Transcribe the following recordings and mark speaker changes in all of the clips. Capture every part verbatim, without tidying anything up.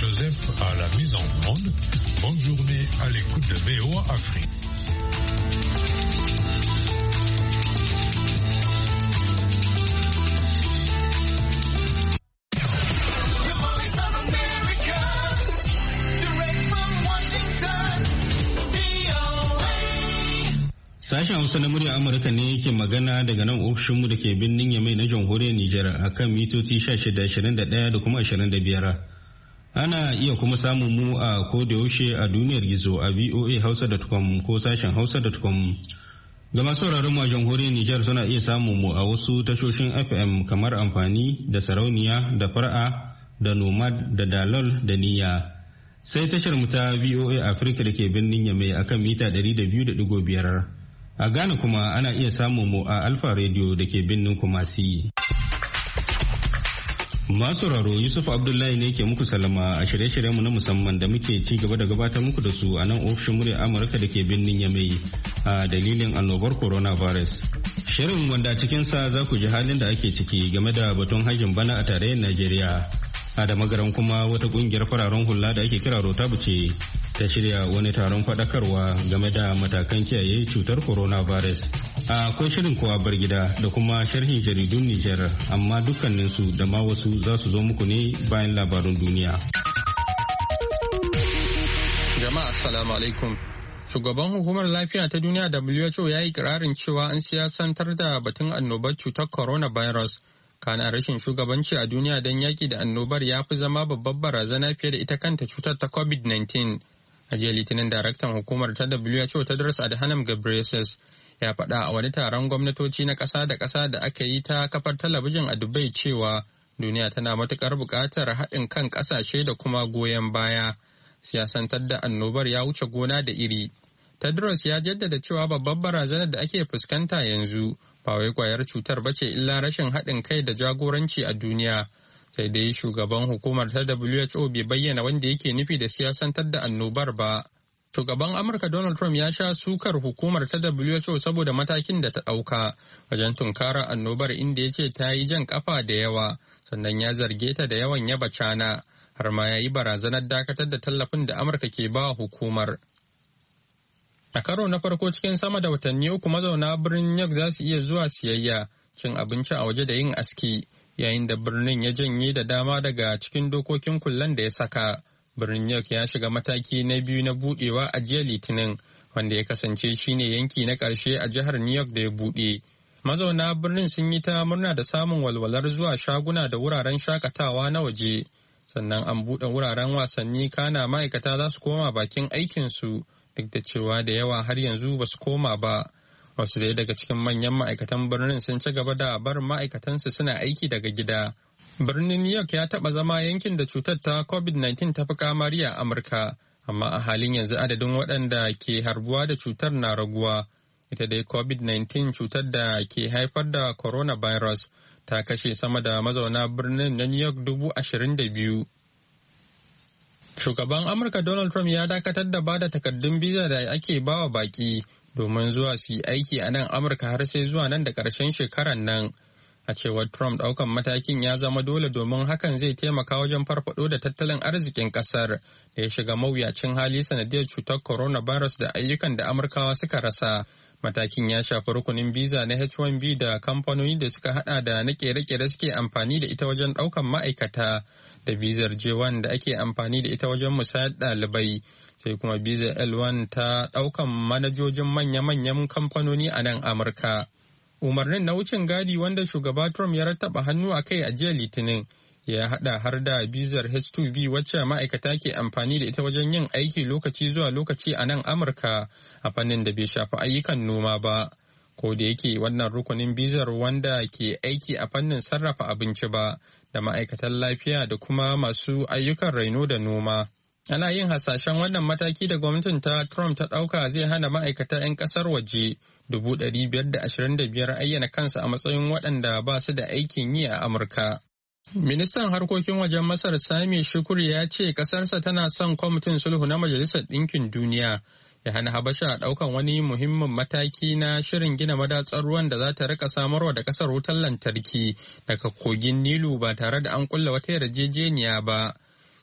Speaker 1: Joseph à la mise en onde. Bonne journée à l'écoute de V O A Afrique.
Speaker 2: Sashen Hausa na murya Amurka ne yake magana daga nan ofishinmu da ke birnin Yamai na jamhuriyar Nijar a kan mitoci shida ashirin da ɗaya da kuma ashirin da biyar. Ana iya kuma samun mu a kodayaushe a duniyar gizo a v o a hausa dot com ko sashen hausa dot com. Ga masu sauraron mu a jamhuriyar Nijar suna iya samun mu a wasu tashoshin F M kamar amfani da sarauniya da far'a da nomad da dalol da niyya. Sai tashar mu ta V O A Africa da ke birnin Yamai a kan mita ɗari da biyu da ɗigo biyar. A Ghana kuma ana iya samun mu a Alfa Radio da ke birnin Kumasi. Masu sauraro Yusuf Abdullahi ne ke muku salama a shirye-shiryenmu na musamman da muke ci gaba da gabatar muku da su a nan ofishin murya Amurka da ke birnin Yamai a dalilin annobar coronavirus. Shirin wanda cikinsa za ku ji halin da ake ciki game da batun hajjin bana a tarayyar Najeriya. A da magaran kuma wata kungiyar fararen hula da ake kira Rotabu ce ta shirya wani taron faɗakarwa game da matakan kiyaye cutar coronavirus. Akwai shirin kowa bar gida da kuma sharhin jaridun Nijar, amma dukkaninsu da ma wasu za su zo muku ne bayan labarun duniya.
Speaker 3: Jama'a assalamu alaikum. Shugaban hukumar lafiya ta duniya W H O ya yi kirarin cewa an siyasantar da batun annobar cutar coronavirus. Kana rashin shugabanci a duniya don yaƙi da annobar ya fi zama babbar barazana fiye da ita kanta cutar ta covid nineteen. A jiya Litinin daraktan hukumar ta W H O Tedros Adhanom Ghebreyesus ya faɗa a wani taron gwamnatoci na ƙasa da ƙasa da aka yi ta kafar talabijin a Dubai cewa duniya tana matuƙar buƙatar haɗin kan ƙasashe da kuma goyon baya. Siyasantar da annobar ya wuce gona da iri. Tedros ya jaddada cewa babbar barazanar da ake fuskanta yanzu ba wai kwayar cutar ba ce illa rashin haɗin kai da jagoranci a duniya. Sai dai shugaban hukumar ta W H O bai bayyana wanda yake nufi da siyasantar da annobar ba. Shugaban Amurka Donald Trump ya sha sukar hukumar ta W H O saboda matakin da ta ɗauka wajen tunkarar annobar inda ya ce ta yi jan kafa da yawa sannan ya zarge ta da yawan yaba cana har ma ya yi barazanar dakatar da tallafin da Amurka ke ba hukumar. A karo na farko cikin sama da watanni uku mazauna birnin New York za su iya zuwa siyayya, cin abinci a waje da yin aski, yayin da birnin ya janye da dama daga cikin dokokin kullen da ya saka. Birnin New York ya shiga mataki na biyu na budewa a jiya Litinin, wanda ya kasance shine yanki na ƙarshe a jihar New York da ya buɗe. Mazauna birnin sun yi ta murna da samun walwalar zuwa shaguna da wuraren shakatawa na waje. Sannan an buɗe wuraren wasanni kana ma'aikata za su koma bakin aikinsu. Duk da cewa da yawa har yanzu ba su koma ba. Wasu dai daga cikin manyan ma'aikatan birnin sun ci gaba da barin ma'aikatansu suna aiki daga gida. Birnin New York ya taɓa zama yankin da cutar ta covid nineteen ta fi kamari a Amurka, amma a halin yanzu adadin waɗanda ke harbuwa da cutar na raguwa. Ita dai covid nineteen cutar da ke haifar da coronavirus ta kashe sama da mazauna birnin na New York dubu ashirin da biyu. Shugaban Amurka Donald Trump ya dakatar da bada takardun biza da ake bawa baki domin zuwa su yi aiki a nan Amurka har sai zuwa nan da ƙarshen shekarar nan. A cewar Trump, ɗaukan matakin ya zama dole domin hakan zai taimaka wajen farfado da tattalin arzikin ƙasar da ya shiga mawuyacin hali sanadiyar cutar coronavirus da ayyukan da Amurkawa suka rasa. Matakin ya shafi rukunin biza na H one B da kamfanoni da suka hada da na kere-kere suke amfani da ita wajen daukan ma'aikata da bizar J one da ake amfani da ita wajen musayar ɗalibai, sai kuma bizar L one ta daukan manajojin manya-manyan kamfanoni a nan Amurka. Umarnin na wucin gadi wanda shugaba Trump ya rattaba hannu a kai a jiya Litinin ya hada har da bizar H two B wacce ma'aikata ke amfani da ita wajen yin aiki lokaci zuwa lokaci a nan Amurka a fannin da bai shafi ayyukan noma ba. Ko da yake wannan rukunin bizar wanda ke aiki a fannin sarrafa abinci ba da ma'aikatan lafiya da kuma masu ayyukan raino da noma. Ana yin hasashen wannan mataki da gwamnatin ta Trump ta ɗauka zai hana ma'aikata 'yan ƙasar waje dubu ɗari biyar da ashirin da biyar ayyana kansa a matsayin waɗanda ba su da aikin yi a Amurka. Ministan harkokin wajen Masar Sami Shukri ya ce ƙasarsa tana son kwamitin sulhu na Majalisar Ɗinkin Duniya ya hana Habasha ɗaukan wani muhimmin mataki na shirin gina madatsar ruwan da za ta rika samarwa da ƙasar wutar lantarki daga kogin Nilu ba tare da an kulla wata yarjejeniya ba.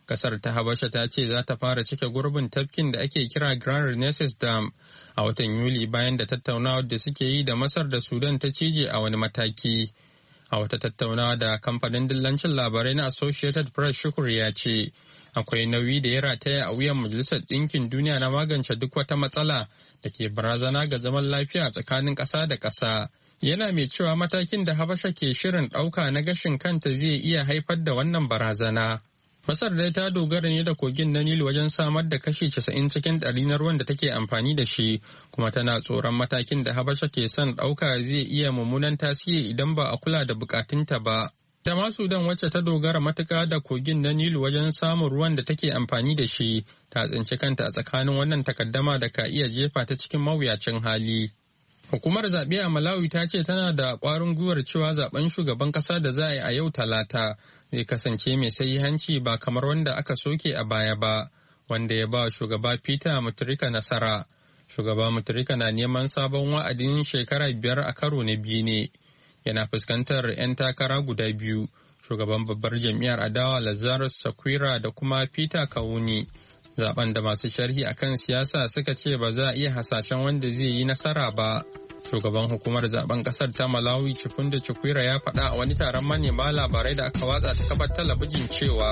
Speaker 3: Kasar ta Habasha ta ce za ta fara cike gurbin tafkin da ake kira Grand Renaissance Dam a watan Yuli bayan da tattaunawar da suke yi da Masar da Sudan ta cije a wani mataki. A wata tattaunawa da kamfanin dillancin labarai na Associated Press, Shukur ya ce akwai nauyi da ya rataya a wuyan Majalisar Ɗinkin Duniya na magance duk wata matsala da ke barazana ga zaman lafiya tsakanin ƙasa da ƙasa. Yana mai cewa matakin da Habasha ke shirin ɗauka na gashin kanta zai iya haifar da wannan barazana. Masar dai ta dogara ne da kogin na Nilu wajen samar da kashi casa'in cikin ɗari na ruwan da take amfani da shi, kuma tana tsoron matakin da Habasha ke son ɗauka zai iya mummunan tasiri idan ba a kula da bukatunta ba. Ta ma Sudan, wacce ta dogara matuƙa da kogin na Nilu wajen samun ruwan da take amfani da shi, ta tsinci kanta a tsakanin wannan takaddama da ka iya jefa ta cikin mawuyacin hali. Hukumar zaɓe a Malawi ta ce tana da ƙwarin gwiwar cewa zaben shugaban ƙasa da za a yi a yau Talata zai kasance mai sahihanci ba kamar wanda aka soke a baya ba, wanda ya ba shugaba Peter Mutharika nasara. Shugaba Mutharika na neman sabon wa'adin shekara biyar a karo na biyu ne. Yana fuskantar 'yan takara guda biyu, shugaban babbar jam'iyyar adawa Lazarus Chakwera da kuma Peter Kawuni. Zaben da masu sharhi akan siyasa suka ce ba za a iya hasashen wanda zai yi nasara ba. Shugaban hukumar zaben kasar ta Malawi Chifunda Chakwera ya faɗa a wani taron manema labarai da aka watsa ta kafar talabijin cewa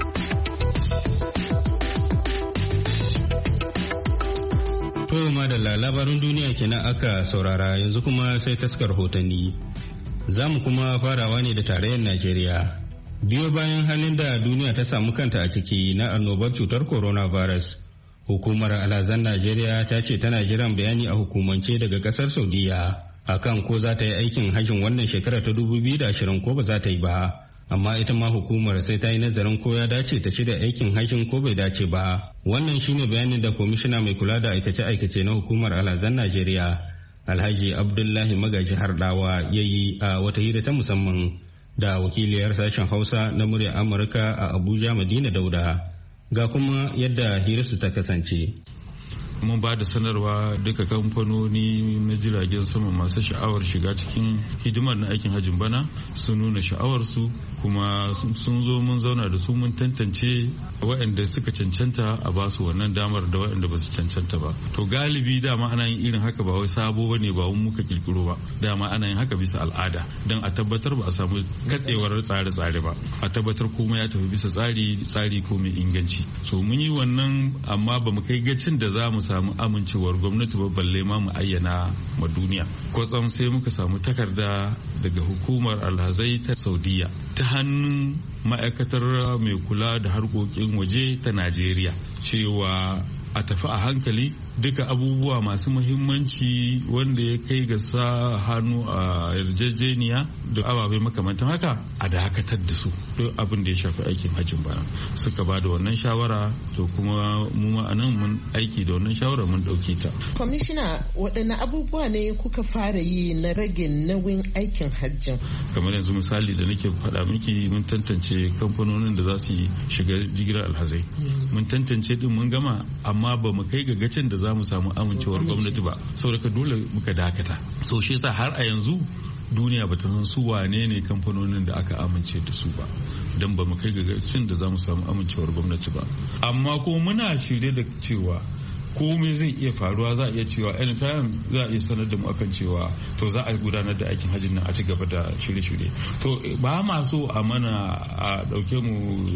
Speaker 2: To madalla, labarin duniya kenan aka saurara, yanzu kuma sai taskar hotanni. Za mu kuma farawa ne da tarayyar Najeriya. Biyo bayan halin da duniya ta samu kanta a ciki na annobar cutar coronavirus, hukumar alhazan Najeriya ta ce tana jiran bayani a hukumance daga kasar Saudiya akan ko za ta yi aikin hajjin wannan shekara ta dubu biyu da ashirin ko ba za ta yi ba. Amma ita ma hukumar sai ta yi nazarin ko ya dace ta shirya aikin hajjin ko bai dace ba. Wannan shine bayanin da kwamishina mai kula da aikace-aikace na hukumar alhazan Najeriya, Alhaji Abdullahi Magaji Hardawa, ya yi a wata hira ta musamman da wakiliyar sashen Hausa na muryar Amurka a Abuja, Madina Dauda. Ga kuma yadda hirarsu ta kasance.
Speaker 4: Mun ba da sanarwa duka kamfanoni na jiragen sama masu sha'awar shiga cikin hidimar na aikin hajjin bana sun nuna sha'awarsu, kuma sun zo mun zauna da su mun tantance waɗanda suka cancanta a ba su wannan damar da waɗanda ba su cancanta ba. To galibi dama ana yin irin haka, ba wai sabo ba ne, ba wani muka kirkiro ba, dama ana yin haka bisa al'ada don a tabbatar ba a samu katsewar tsare-tsare ba, a tabbatar komai ya tafi bisa tsari tsari ko mai inganci. So mun yi wannan, amma ba mu kai gacin da za mu samu amincewar gwamnati ba, balle ma mu ayyana ma duniya. Kwatsam sai muka samu takarda daga hukumar alhazai ta Saudiya ta hannun ma'aikatar mai kula da harkokin waje ta Najeriya cewa a tafi a hankali, duka abubuwa masu muhimmanci wanda ya kai ga sa hannu a yarjejeniya da ababai makamantan haka a dakatar da su, duk abin da ya shafi aikin hajjin bana. Suka ba da wannan shawara, to kuma mu ma anan mun aiki da wannan shawara, mun dauke ta.
Speaker 5: Kwamishina, waɗanne abubuwa ne kuka fara yi na rage nauyin aikin hajjin?
Speaker 4: Kamar yanzu misali da nake faɗa miki, mun tantance kamfanonin da za su shiga jigilar alhazai, mun tantance din mun gama, amma ba mu kai ga gacin da za mu samu amincewar gwamnati ba, saboda dole muka dakata. So shi yasa har a yanzu duniya bata san su wane ne kamfanonin da aka amince da su ba, don ba mu kai ga gacin da za mu samu amincewar gwamnati ba. Amma ko muna shirye da cewa komai zai iya faruwa, za a iya cewa anytime za a iya sanar da mu akan cewa to za a gudanar da aikin hajjin nan a ci gaba da shirye-shirye. To ba ma so a mana a dauke mu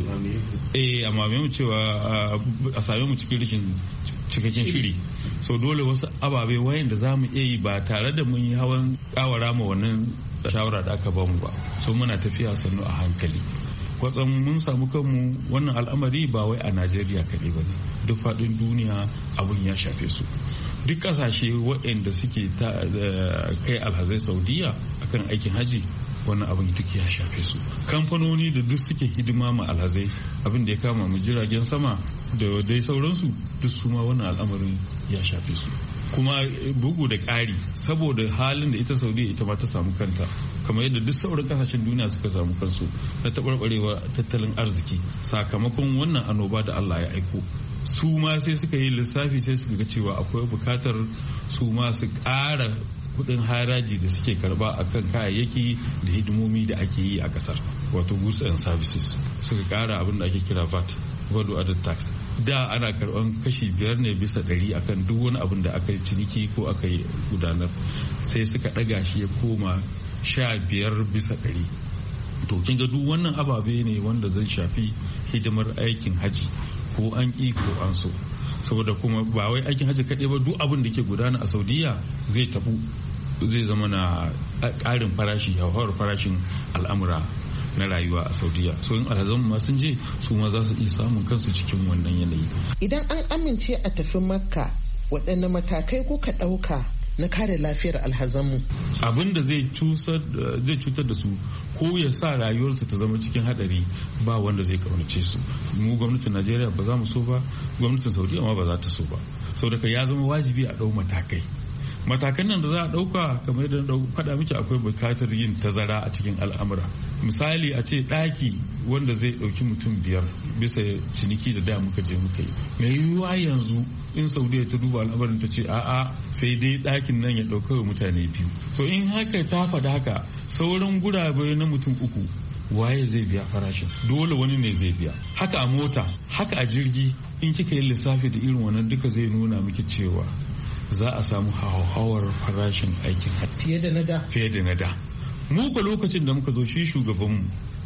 Speaker 4: eh amma mu cewa a same mu cikin rikin cikakken shiri. So dole wasu ababe wayan da za mu iya yi ba tare da mun yi hawan kawara ma wannan shawara da aka bamu ba. So muna tafiya sannu a hankali. Kwatsam mun samu kanmu wannan al'amari ba wai a Najeriya kaɗai ba ne, duk faɗin duniya abun ya shafe su. Duk ƙasashe waɗanda suke kai alhazai Saudiya akan aikin haji, wannan abin duk ya shafe su. Kamfanoni da duk suke hidima ma alhazai, abin da ya kama mu jiragen sama da dai sauransu, duk su ma wannan al'amarin ya shafe su. Kuma bugu da ƙari, saboda halin da ita Saudiya ita ma ta samu kanta, kamar yadda duk sauran kasashen duniya suka samu kansu na taɓarɓarewa tattalin arziki sakamakon wannan annoba da Allah ya aiko, su ma sai suka yi lissafi, sai suka ga cewa akwai bukatar su ma su ƙara kudin haraji da suke karba akan kayayyaki da hidimomi da ake yi a kasar, wato goods and services. Suka kara abin da ake kira V A T, value added tax. Da ana karban kashi biyar ne bisa ɗari akan duk wani abin da aka yi ciniki ko aka yi gudanar, sai suka ɗaga shi ya koma sha biyar bisa ɗari. To kin ga duk wannan ababe ne wanda zai shafi hidimar aikin haji, ko an ƙi ko an so. Saboda kuma ba wai aikin haji kaɗai ba, duk abin da ke gudana a Saudiya zai tabu, zai zama na ƙarin farashi, hauhawar farashin al'amura na rayuwa a Saudiya. So in alhazan ma sun je, su ma za su iya samun kansu cikin wannan yanayi.
Speaker 5: Idan an amince a tafi Makka, waɗanne matakai kuka ɗauka na kare lafiyar alhazanmu?
Speaker 4: Abin da zai cutar da su ko ya sa rayuwarsu ta zama cikin hadari, ba wanda zai kaunace su. Mu gwamnatin Najeriya ba za mu so ba, gwamnatin Saudiya ma ba za ta so ba. Saboda ya zama wajibi a ɗau matakai. Matakan nan da za a ɗauka, kamar yadda faɗa miki, akwai buƙatar yin tazara a cikin al'amura. Misali a ce ɗaki wanda zai ɗauki mutum biyar bisa ciniki da da muka je muka yi. Mai yiwuwa yanzu in Saudiya ta duba al'amarin ta ce a'a sai dai ɗakin nan ya ɗauka wa mutane biyu. To in haka ta faɗa haka, sauran gurabe na mutum uku waye zai biya farashin? Dole wani ne zai biya. Haka a mota, haka a jirgi, in kika yi lissafi da irin wannan duka zai nuna miki cewa za a samu hauhawar farashin aikin hajji
Speaker 5: fiye da na da.
Speaker 4: Fiye da na da. Mu ko lokacin da muka zo, shi shugabanmu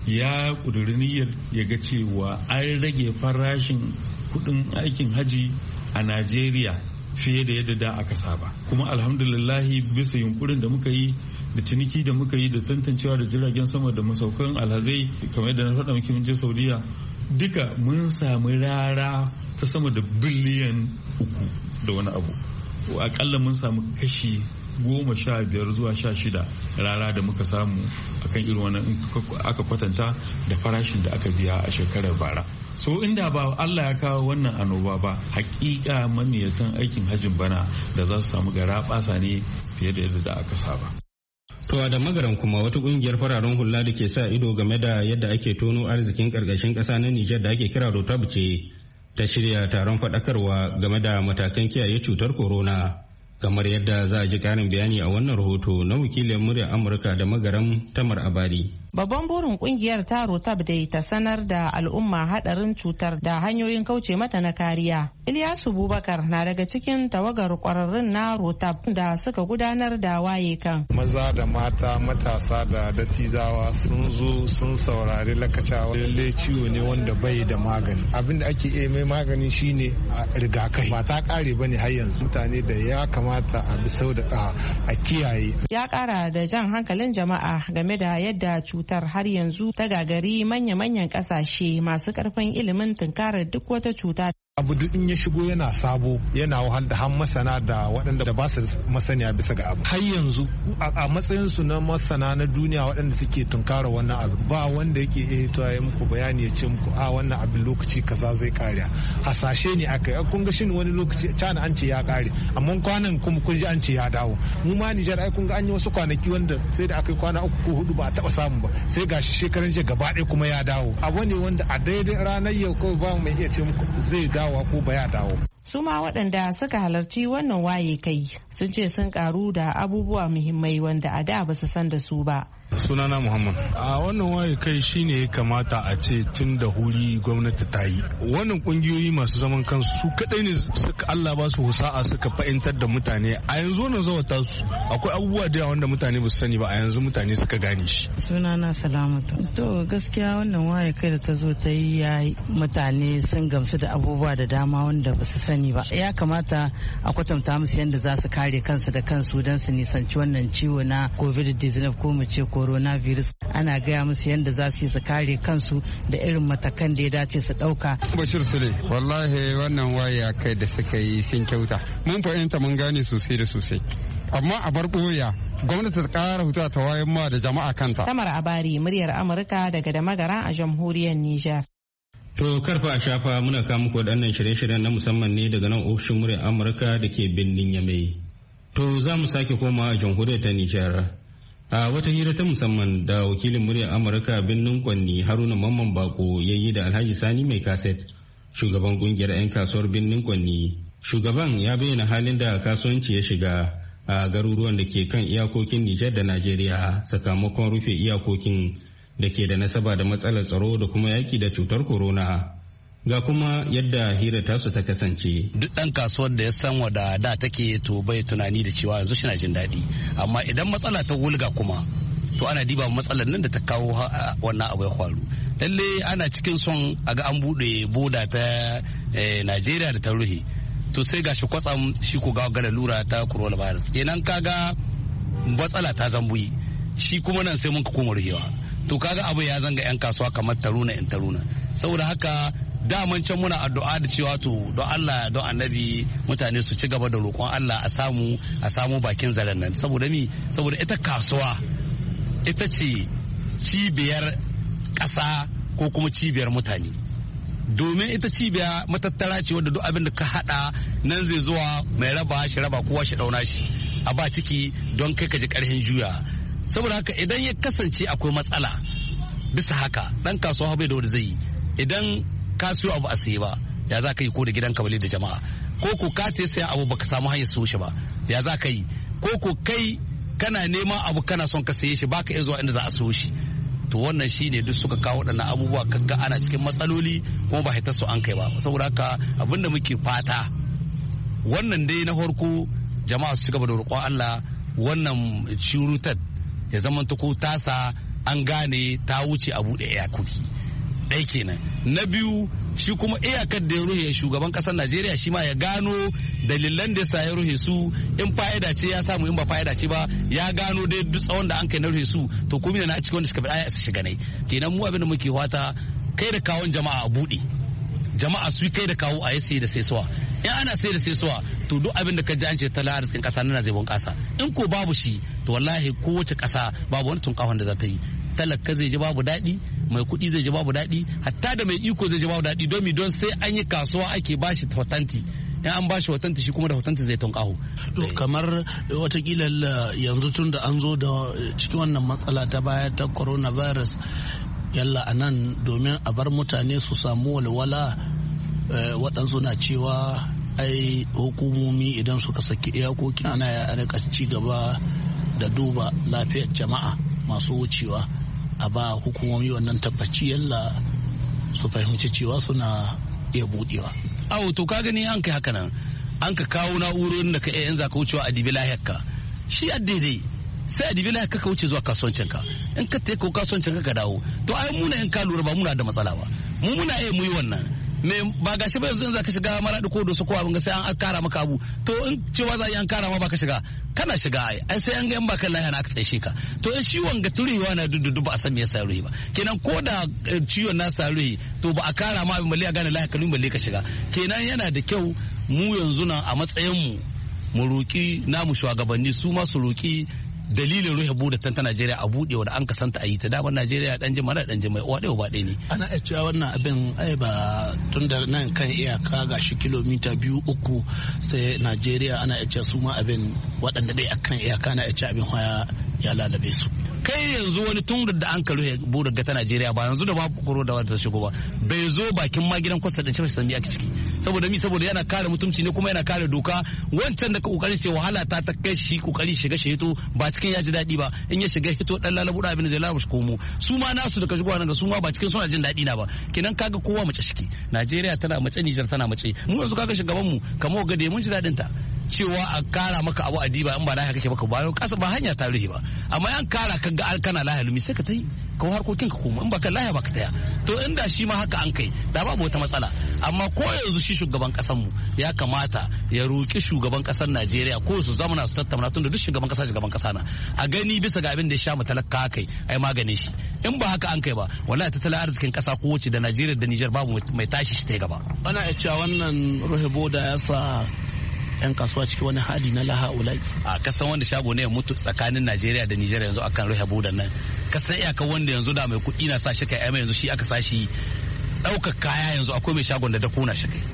Speaker 4: ya ƙudiri niyyar ya ga cewa an rage farashin kuɗin aikin haji a Najeriya fiye da yadda da aka saba. Kuma alhamdulillahi bisa yunkurin da muka yi da ciniki da muka yi da tantancewa da jiragen sama da masaukan alhazai, kamar yadda na faɗa miki mun je Saudiya, duka mun samu rara ta sama da biliyan uku da wani abu. Akalla mun samu kashi goma sha biyar zuwa sha shida rara da muka samu akan irin wannan aka kwatanta da farashin da aka biya a shekarar bara. So inda ba Allah ya kawo wannan annoba ba, hakika maniyatan aikin hajjin bana da za su samu gara basa ne fiye da yadda da aka saba.
Speaker 2: To da magaran kuma wata kungiyar fararen hula da ke sa ido game da yadda ake tono arzikin karkashin kasa na Nijar da ake kira Rotab ce ta shirya taron faɗakarwa game da matakan kiyaye cutar corona, kamar yadda za a ji ƙarin bayani a wannan rahoto na wakilin murya Amurka da magaram Tamar Abari.
Speaker 6: Babban burin kungiyar ta Rotab dai ta sanar da al'umma hadarin cutar da hanyoyin kauce mata na kariya. Ilyasu Bubakar na daga cikin tawagar kwararrun na Rotab da suka gudanar da waye kan.
Speaker 7: Maza da mata, matasa da dattizawa sun zo sun saurari lakacawa. Lalle ciwo ne wanda bai da magani. Abin da ake iya mai magani shine a rigakafi. Ba ta kare bane har yanzu. Mutane da ya kamata a bi sau da a kiyaye. Ya
Speaker 6: kara da jan hankalin jama'a game da yadda cutar har yanzu ta gagari manya-manyan kasashe masu karfin ilimin tunkarar duk wata cuta.
Speaker 7: Abu duk in ya shigo yana sabo, yana wahal da har masana da waɗanda da ba su masaniya bisa ga abu. Har yanzu a matsayin su na masana na duniya waɗanda suke tunkara wannan abu, ba wanda yake eh to ya muku bayani ya ce muku a wannan abin lokaci kaza zai kare. Hasashe ne aka yi. Kun ga shin wani lokaci China an ce ya kare, amma kwanan kuma kun ji an ce ya dawo. Mu ma Nijar ai kun ga an yi wasu kwanaki wanda sai da aka yi kwana uku ko hudu ba a taba samu ba, sai gashi shekaran jiya gaba ɗaya kuma ya dawo. Abu ne wanda a daidai ranar yau kawai ba mai iya ce muku zai dawo ko ba ya dawo.
Speaker 6: Su ma waɗanda suka halarci wannan waye kai sun ce sun karu da abubuwa muhimmai wanda a da ba su san da su ba.
Speaker 8: Sunana Muhammad. A wannan waye kai shine ya kamata a ce tun da huri gwamnati ta yi. Wannan kungiyoyi masu zaman kansu su kadai ne suka Allah ba su husa'a suka fahimtar da mutane. A yanzu wannan zawata su akwai abubuwa da wanda mutane ba su sani ba, a yanzu mutane suka gane shi.
Speaker 9: Sunana Salamatu. To gaskiya wannan waye kai da ta zo ta yi ya mutane sun gamsu da abubuwa da dama wanda ba su sani ba. Ya kamata a kwatanta musu yadda za su kare kansu da kansu don su nisanci wannan ciwo na covid nineteen ko mu ce coronavirus. Ana gaya musu yadda za su yi su kare kansu da irin matakan da ya dace su ɗauka.
Speaker 10: Bashir Sule, wallahi wannan waya kai da suka yi sun kyauta. Mun fahimta mun gane sosai da sosai. Amma a bar ɓoya gwamnati ta ƙara hutu ta wayan ma da jama'a kanta.
Speaker 6: Tamar Abari, muryar Amurka daga Damagara a jamhuriyar Nijar.
Speaker 2: To karfa a shafa muna kawo muku waɗannan shirye-shiryen na musamman ne daga nan ofishin muryar Amurka da ke birnin Yamai. To za mu sake koma a jamhuriyar ta Nijar. A wata hira ta musamman da wakilin muryar Amurka birnin Kwanni Haruna Mamman Bako ya yi da Alhaji Sani Mai Kaset, shugaban kungiyar 'yan kasuwar birnin Kwanni. Shugaban ya bayyana halin da kasuwanci ya shiga a garuruwan da ke kan iyakokin Nijar da Najeriya sakamakon rufe iyakokin da ke da nasaba da matsalar tsaro da kuma yaki da cutar corona. Ga kuma yadda hira tasu ta kasance.
Speaker 11: Duk ɗan kasuwar da ya san wada da take to bai tunani da cewa yanzu shina jin daɗi. Amma idan matsala ta wulga kuma to ana diba matsalar nan da ta kawo wannan abu ya faru. Lalle ana cikin son a ga an buɗe boda ta Najeriya da ta ruhe. To sai gashi kwatsam shi ko ga lura ta coronavirus. Kenan kaga matsala ta zambuyi. Shi kuma nan sai mun ka koma ruhewa. To kaga abu ya zanga 'yan kasuwa kamar taruna in taruna. Saboda haka daman can muna addu'a da cewa to don Allah don annabi mutane su ci gaba da roƙon Allah a samu a samu bakin zaren nan saboda mi saboda ita kasuwa ita ce cibiyar ƙasa ko kuma cibiyar mutane domin ita cibiya matattara ce wadda duk abin da ka hada nan zai zuwa mai raba shi raba kowa shi dauna shi a ba ciki don kai ka ji karhin juya saboda haka idan ya kasance akwai matsala bisa haka dan kasuwa bai da wanda zai yi idan ka siyo abu a saye ba ya za ka yi ko da gidanka bale da jama'a ko ko ka te saya abu baka samu hanyar siyo shi ba ya za ka yi ko ko kai kana neman abu kana son ka saye shi baka iya zuwa inda za a siyo shi to wannan shine duk suka kawo waɗannan abubuwa kaga ana cikin matsaloli kuma ba haitar su an kai ba saboda haka abinda muke fata wannan dai na farko jama'a su ci gaba da roƙon Allah wannan cirutar ya zama ta ko tasa an gane ta wuce a buɗe iyakoki ɗaya kenan na biyu shi kuma iyakar da ya ruhe shugaban ƙasar Najeriya shi ma ya gano dalilan da sa ya ruhe su in fa'ida ce ya samu in ba fa'ida ce ba ya gano dai duk tsawon da an kai na ruhe su to kuma na a cikin wanda suka bi aya su shiga ne kenan mu abin da muke fata kai da kawon jama'a a buɗe jama'a su kai da kawo a yi sai da sai suwa in ana sai da sai suwa to duk abin da ka ji an ce tala arzikin ƙasa na zai bunƙasa in ko babu shi to wallahi kowace ƙasa babu wani tunkahon da za ta yi talaka zai ji babu daɗi mai kuɗi zai ji babu daɗi hatta da mai iko zai ji babu daɗi domin don sai an yi kasuwa ake bashi hotanti in an bashi hotanti shi kuma da hotanti zai tunƙaho.
Speaker 12: To kamar watakila yanzu tun da an zo da cikin wannan matsala ta baya ta coronavirus yalla a nan domin a bar mutane su samu walwala waɗansu na cewa ai hukumomi idan suka saki iyakoki ana ya rika ci gaba da duba lafiyar jama'a masu wucewa a ba hukumomi wannan tabbaci yalla su fahimci cewa suna iya budewa.
Speaker 11: Awo to ka gani an kai haka nan an ka kawo na'urorin da ka iya yanzu ka wucewa a dibi lahiyarka shi a daidai sai a dibi lahiyarka ka wuce zuwa kasuwancinka in ka tafi ko kasuwancinka ka dawo to ai muna in ka lura ba muna da matsala ba mu muna iya muyi wannan me ba gashi ba yanzu in za ka shiga maradi ko dosa ko abin ga sai an kara maka abu to in cewa za a yi an kara ma ba ka shiga kana shiga ai ai sai an ga in ba kan lahiya na aka tsaye ka to in ciwon ga turewa na dudu ba a san me yasa ruhi ba kenan ko da ciwon na sa ruhi to ba a kara ma abin balle a gane lahiya kalmin balle ka shiga kenan yana da kyau mu yanzu nan a matsayin mu mu roki namu shugabanni su ma su roki dalilin ruhe bude ta Najeriya a buɗe da an kasanta a yi ta daban Najeriya dan jima da dan jima uwa ɗaya ba ɗaya ne.
Speaker 12: Ana iya cewa wannan abin ai ba tun da nan kan iyaka ga shi kilomita biyu uku sai Najeriya ana iya cewa su ma abin waɗanda dai akan iyaka na iya cewa abin haya ya lalabe su.
Speaker 11: Kai yanzu wani tun da an karu bude ta Najeriya ba yanzu da ba koro da wata shigo ba bai zo bakin ma gidan kwasta da cewa sami ake ciki saboda mi saboda yana kare mutumci ne kuma yana kare doka wancan da kokari ce wahala ta ta kai shi kokari shiga shi hito ba cikin ya ji daɗi ba in ya shiga hito dan lalabu da abin da zai lalabu shi komo su ma nasu da ka shigo nan ga su ma ba cikin suna jin daɗi na ba kenan kaga kowa mace shiki Najeriya tana mace Niger tana mace mu yanzu kaga shugaban mu kamar ga da mun ji daɗin ta cewa a kara maka abu a diba in ba lahiya kake baka ba kasa ba hanya ta ruhi ba amma yan kara ka ga kana lahiya lumi sai ka tai ka harkokin ka koma in baka lahiya baka taya to inda shi ma haka an kai da babu wata matsala amma ko yanzu shi shugaban kasan mu ya kamata ya roki shugaban kasar Najeriya ko su zamana su tattauna tun da duk shugaban kasa shugaban kasa na a gani bisa ga abin da ya sha mu talaka kai ai maganin shi in ba haka an kai ba wallahi tattalin arzikin kasa ko wace da Najeriya da Niger babu mai tashi shi ta gaba
Speaker 12: ana iya cewa wannan ruhe boda ya sa yan kasuwa cikin wani hali na laha ulai
Speaker 11: a kasan wanda shago ne ya mutu tsakanin Najeriya da Nijar yanzu akan ruhe budan nan kasan iyaka wanda yanzu da mai kuɗi na sa shi kai yanzu shi aka sa shi ɗaukar kaya yanzu akwai mai shagon da dako na shi kai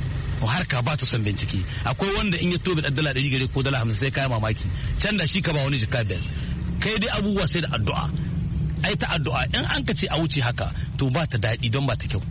Speaker 11: harka ba ta son bincike akwai wanda in ya tobe dala ɗari gare ko dala hamsin sai kaya mamaki can da shi ka ba wani jika biyar kai dai abubuwa sai da addu'a ai ta addu'a in an ka ce a wuce haka to ba ta daɗi don ba ta kyau.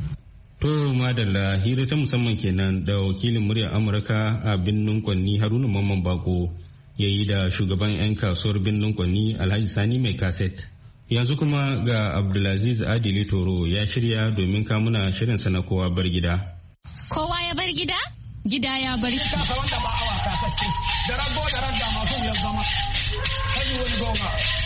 Speaker 2: To madalla hira ta musamman kenan da wakilin muryar Amurka a birnin Kwanni Haruna Mamman Bako. ya yi da shugaban 'yan kasuwar birnin Kwanni Alhaji Sani mai kaset. Yanzu kuma ga Abdulaziz Adili Toro ya shirya domin kamuna shirinsa na kowa bar gida.
Speaker 13: Kowa ya bar gida? Gida ya bar shi. Da rago da ragga masu ya zama. Kai wani goma.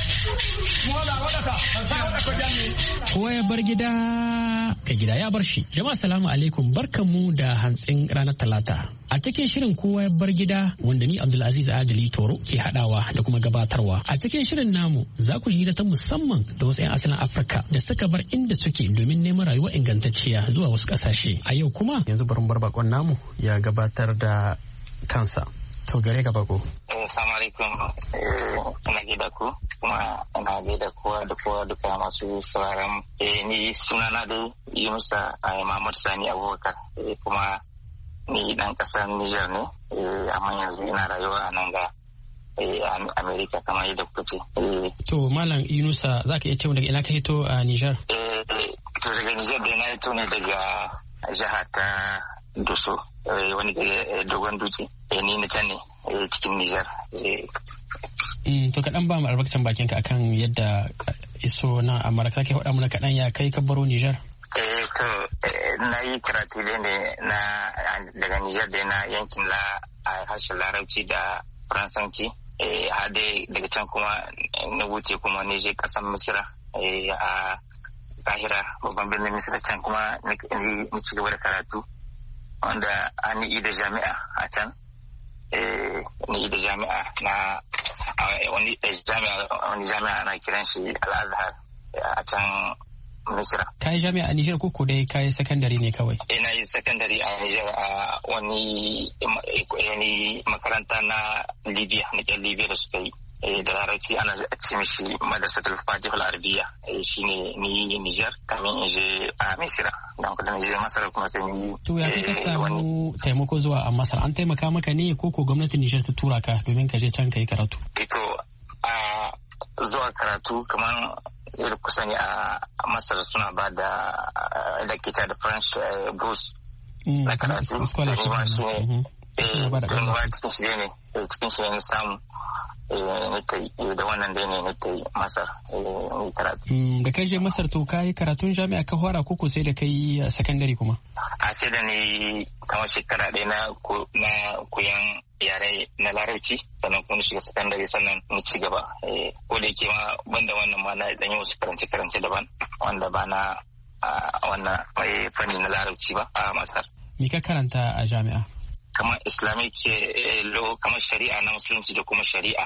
Speaker 13: Kowa ya bar gida ka gida ya bar shi. Jama'a salamu alaikum, barkanmu da hantsin ranar talata. A cikin shirin kowa ya bar gida wanda ni Abdulaziz Adili Toro ke hadawa da kuma gabatarwa. A cikin shirin namu za ku ji ta musamman da wasu 'yan asalin Afirka da suka bar inda suke domin neman rayuwa ingantacciya zuwa wasu kasashe. A yau kuma yanzu barin bar bakon namu ya gabatar da kansa. To gare ka bako.
Speaker 14: Assalamu alaikum. Ina gaida ku kuma ina gaida kowa da kowa duka masu sauraron. Ni sunana da Yunusa Muhammad Sani Abubakar kuma ni dan kasar Niger ne amma yanzu ina rayuwa a nan ga America kamar yadda kuka ce.
Speaker 13: To Malam Yunusa za ka iya cewa daga ina ka hito a Niger?
Speaker 14: To daga Niger da na hito ne daga jihar ta Doso wani dogon dutse ni na can ne cikin Nijar.
Speaker 13: To kaɗan ba mu albarkacin bakin ka akan yadda iso na Amurka ke faɗa mana kaɗan ya kai ka baro Nijar.
Speaker 14: Eh to na yi karatu ne na daga Nijar da na yankin la a harshen Larabci da Faransanci. Har dai daga can kuma na wuce kuma ne je ƙasar Misira a Kahira babban birnin Misira can kuma ni ci gaba da karatu. Wanda an yi da jami'a a can ni da jami'a na wani jami'a wani jami'a ana kiran shi Al-Azhar a can Misira.
Speaker 13: Ka yi jami'a a Nijar ko dai ka yi sakandare ne kawai?
Speaker 14: Ina yi sakandare a Nijar a wani wani makaranta na Libya na ƙyan Libya da suka yi. Da larabci ana ce mishi madrasatul fatihul arabiya shine ni Niger kamin in je a Misira don kuma je Masar kuma sai ni.
Speaker 13: To ya ka samu taimako zuwa a Masar, an taimaka maka ne ko ko gwamnatin Niger ta tura ka domin ka je can ka yi karatu?
Speaker 14: To a zuwa karatu kamar yadda kusa ne a Masar suna ba da da kita da French boost na karatu.
Speaker 13: Scholarship ne.
Speaker 14: Eh, cikin shi ne cikin shi ne samu da wannan dai ne nake Masar ne karatu.
Speaker 13: Da kai je Masar to kai karatun jami'a ka fara koko sai da kai sakandare kuma?
Speaker 14: A sai da ni kamar shekara ɗaya na koyan yare na Larabci sannan kuma shiga sakandare sannan ni ci gaba. Ko da yake ma banda wannan ma na dan yi wasu karance karance daban wanda ba na wannan fanni na Larabci ba a Masar.
Speaker 13: Me ka karanta a jami'a?
Speaker 14: Kamar islamic law kamar shari'a na musulunci da kuma shari'a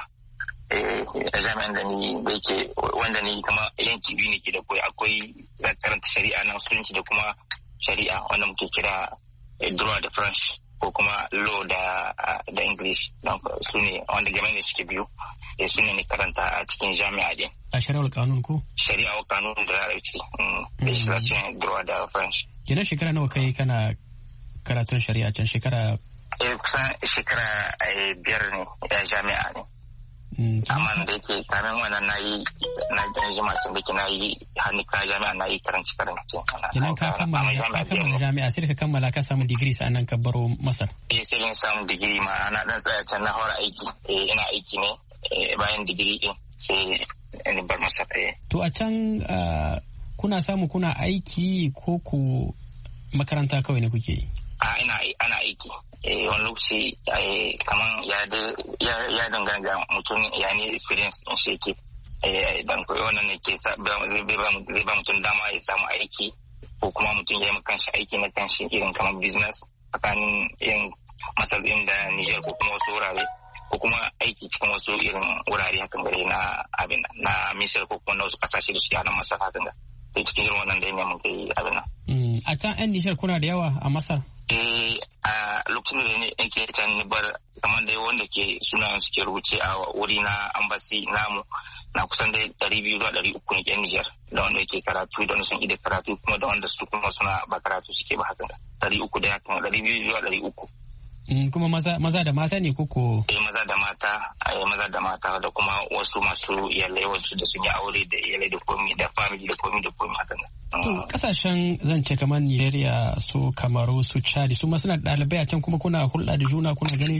Speaker 14: a jami'an da ni da yake wanda ni kama yanki biyu ne ke da koyi akwai karanta shari'a na musulunci da kuma shari'a wanda muke kira droit de French ko kuma law da da English don su ne wanda jami'an ne suke biyu su ne karanta a cikin jami'a din.
Speaker 13: A shari'ar kanun ko?
Speaker 14: Shari'a wa kanun da larabci legislation droit de French.
Speaker 13: Kenan shekara nawa kai kana karatun shari'a can shekara?
Speaker 14: Eh kusan shekara biyar ne a jami'a ne. Amma da yake kamin wannan na yi na dan jima tun da ke na yi hannuka jami'a na yi karanci karanci.
Speaker 13: Kenan ka kammala jami'a sai ka kammala ka samu digiri sa'annan ka baro Masar.
Speaker 14: Eh sai na samu digiri ma ana dan tsaya can na hawar aiki. Eh ina aiki ne bayan digiri din sai in bar Masar.
Speaker 13: To a can kuna samu kuna aiki ko ku makaranta kawai ne kuke yi?
Speaker 14: A ina ana aiki. Wani lokaci kamar ya dangana ga mutum ya ne experience din shi yake dan koyi wannan ne ke zai ba mutum dama ya samu aiki ko kuma mutum ya yi kanshi aiki na kanshi irin kamar business tsakanin irin Masar da Niger ko kuma wasu wurare ko kuma aiki cikin wasu irin wurare hakan gare na abin na Misir ko kuma na wasu kasashe da suke a nan Masar hakan ga sai cikin irin wannan dai ne mun kai abin nan.
Speaker 13: A can 'yan Niger kuna da yawa a Masar?
Speaker 14: Eh a lokacin da ne yake can ni bar kamar da wanda ke sunayen suke rubuce a wuri na ambasi namu na kusan dai ɗari biyu zuwa ɗari uku ne yan Nijar da wanda yake karatu da wanda sun ida karatu kuma da wanda su kuma suna ba karatu suke ba haka ɗari uku da haka ɗari biyu zuwa ɗari uku.
Speaker 13: Kuma maza maza da mata ne koko?
Speaker 14: Eh maza da mata eh maza da mata da kuma wasu masu iyalai wasu da sun yi aure da iyalai da komi da family da komi da komi haka.
Speaker 13: To kasashen zan ce kamar Nigeria su Kamaru su Chad su ma suna ɗalibai a can kuma kuna hulɗa da juna kuna ganin juna?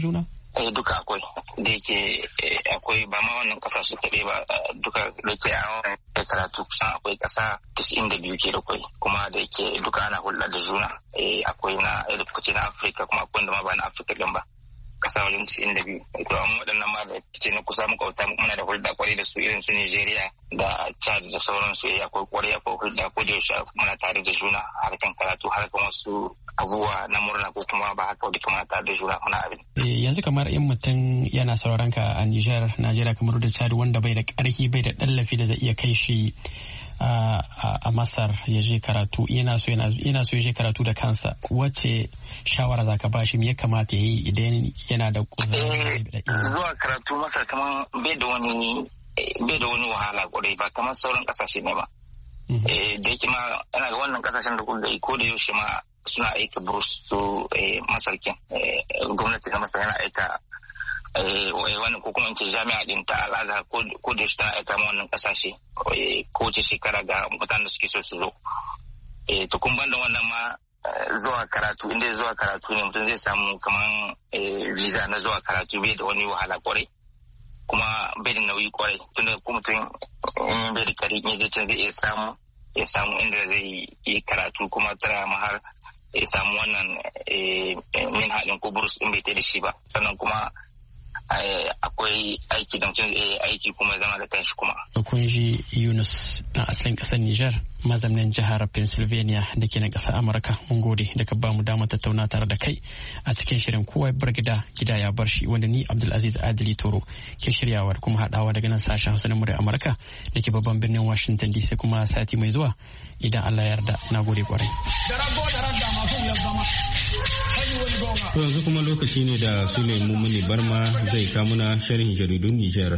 Speaker 14: eh duka akwai da yake akwai ba ma wannan kasa su kaɗai ba duka da yake a wannan karatu kusan akwai kasa tisa'in da biyu ke da kwai kuma da yake duka ana hulɗa da juna akwai na da kuce na Afirka kuma akwai da ma ba na Afirka din ba kasa wajen tisa'in da biyu to amma waɗannan ma da ce na kusa makwabta muna da hulɗa kwarai da su irin su Nigeria da Chad da sauransu akwai kwarai akwai hulɗa ko da yaushe muna tare da juna harkan karatu harkan wasu abubuwa na murna ko kuma ba haka da kuma tare da juna muna abin.
Speaker 13: Yanzu kamar in mutum yana sauraron ka a Niger, Najeriya kamar da Chad wanda bai da ƙarfi bai da ɗallafi da zai iya kai shi a Masar ya je karatu yana so yana so ya je karatu da kansa wace shawara zaka ba shi me ya kamata ya yi idan yana da kuzari
Speaker 14: zuwa karatu Masar kamar bai da wani bai da wani wahala kwarai ba kamar sauran kasashe ne ba da yake ma yana ga wannan kasashen da kuka yi ko da yaushe ma suna aika burus su Masarkin gwamnati na Masar yana aika wannan ko kuma in ce jami'a din ta Al-Azhar ko da shi tana aika ma wannan kasashe ko ce shekara ga mutanen da suke so su zo to kun banda wannan ma zuwa karatu inda zuwa karatu ne mutum zai samu kaman visa na zuwa karatu bai da wani wahala kwarai kuma bai da nauyi kwarai tunda ko mutum bai da kari ne zai can zai iya samu ya samu inda zai yi karatu kuma tana ma har ya samu wannan min haɗin ko burus in bai ta da shi ba sannan kuma akwai aiki da mutum aiki kuma zama da kanshi kuma.
Speaker 13: Kun ji Yunus na asalin ƙasar Nijar mazamnin jihar Pennsylvania da ke na ƙasar Amurka mun gode da ka ba mu damar tattauna tare da kai a cikin shirin kowa bar gida gida ya bar shi wanda ni Abdulaziz Adili Toro ke shiryawa kuma haɗawa daga nan sashen Hausa na muryar Amurka da ke babban birnin Washington D C kuma sati mai zuwa idan Allah ya yarda na gode kwarai.
Speaker 2: To yanzu kuma lokaci ne da Sule Mumuni Barma zai kamuna sharhin jaridun Nijar.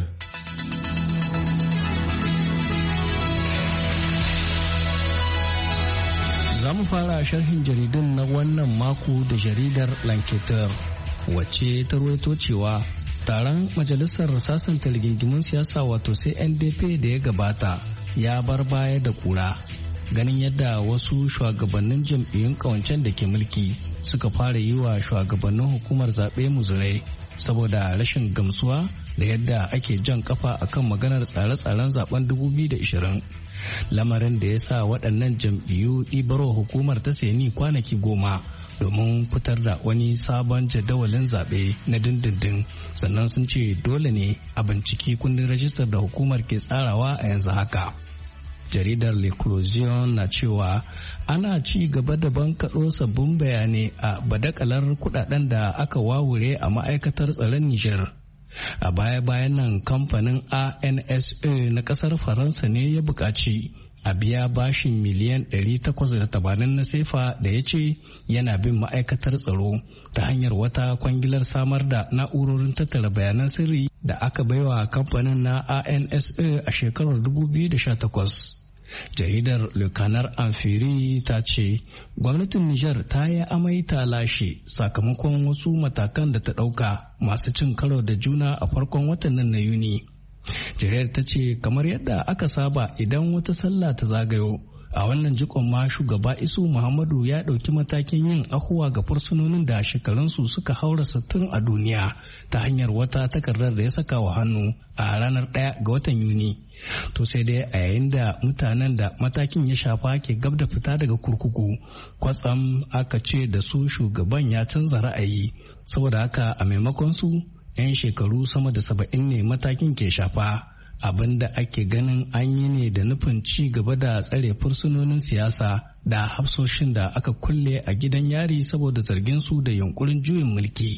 Speaker 15: Za mu fara sharhin jaridun na wannan mako da jaridar Lanketer wacce ta ruwaito cewa taron majalisar sasanta rigingimun siyasa wato C N D P da ya gabata ya bar baya da kura ganin yadda wasu shugabannin jam'iyyun kawancen da ke mulki suka fara yi wa shugabannin hukumar zaɓe muzurai saboda rashin gamsuwa da yadda ake jan kafa akan maganar tsare-tsaren zaben dubu biyu da ishirin lamarin da ya sa waɗannan jam'iyyu ɗibaro hukumar ta seni kwanaki goma domin fitar da wani sabon jadawalin zaɓe na dindindin sannan sun ce dole ne a binciki kundin rajistar da hukumar ke tsarawa a yanzu haka. Jaridar L'Eclosion na cewa ana ci gaba da bankaɗo sabbin bayanai a badakalar kudaden da aka wawure a ma'aikatar tsaron Nijar. A baya-bayan nan kamfanin A N S A na ƙasar Faransa ne ya buƙaci a biya bashin miliyan ɗari takwas da tamanin na sefa da ya ce yana bin ma'aikatar tsaro ta hanyar wata kwangilar samar da na'urorin tattara bayanan sirri da aka baiwa kamfanin na A N S A a shekarar dubu biyu da sha takwas. Jaridar Le Canard Amfiri ta ce gwamnatin Nijar ta yi amai ta lashe sakamakon wasu matakan da ta ɗauka masu cin karo da juna a farkon watan nan na Yuni. Jaridar ta ce kamar yadda aka saba idan wata sallah ta zagayo a wannan jikon ma shugaba Isu Muhammadu ya ɗauki matakin yin ahuwa ga fursunonin da shekarunsu suka haura sittin a duniya ta hanyar wata takardar da ya saka wa hannu a ranar ɗaya ga watan Yuni. To sai dai a yayin da mutanen da matakin ya shafa ke gab da fita daga kurkuku kwatsam aka ce da su shugaban ya canza ra'ayi saboda haka a maimakon su 'yan shekaru sama da saba'in ne matakin ke shafa abin da ake ganin an yi ne da nufin ci gaba da tsare fursunonin siyasa da hafsoshin da aka kulle a gidan yari saboda zargin su da yunkurin juyin mulki.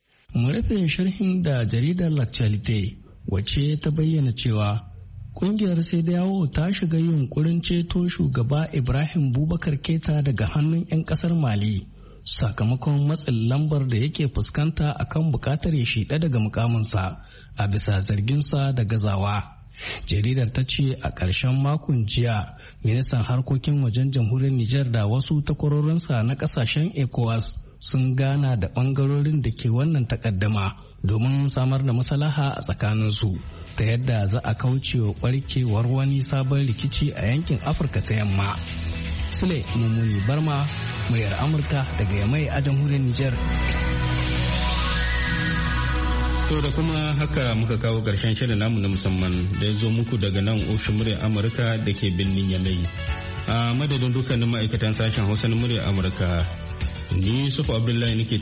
Speaker 15: Mu rufe sharhin da jaridar L'Actualité wacce ta bayyana cewa kungiyar Sediyawo ta shiga yunkurin ceto shugaba Ibrahim Boubacar Keita daga hannun 'yan kasar Mali sakamakon matsin lambar da yake fuskanta akan bukatar ya shiɗa daga mukaminsa a bisa zarginsa da gazawa. Jaridar ta ce a ƙarshen makon jiya ministan harkokin wajen jamhuriyar Nijar da wasu takwarorinsa na ƙasashen ECOWAS sun gana da ɓangarorin da ke wannan takaddama domin samar da maslaha a tsakaninsu ta yadda za a kauce wa ɓarkewar wani sabon rikici a yankin Afirka ta yamma. Sule Mummuni Barma, muryar Amurka daga Yamai a jamhuriyar Nijar.
Speaker 2: To da kuma haka muka kawo ƙarshen shirin namu na musamman da ya zo muku daga nan ofishin muryar Amurka da ke birnin Yamai. A madadin dukkanin ma'aikatan sashen Hausa na muryar Amurka, ni Yusuf Abdullahi nake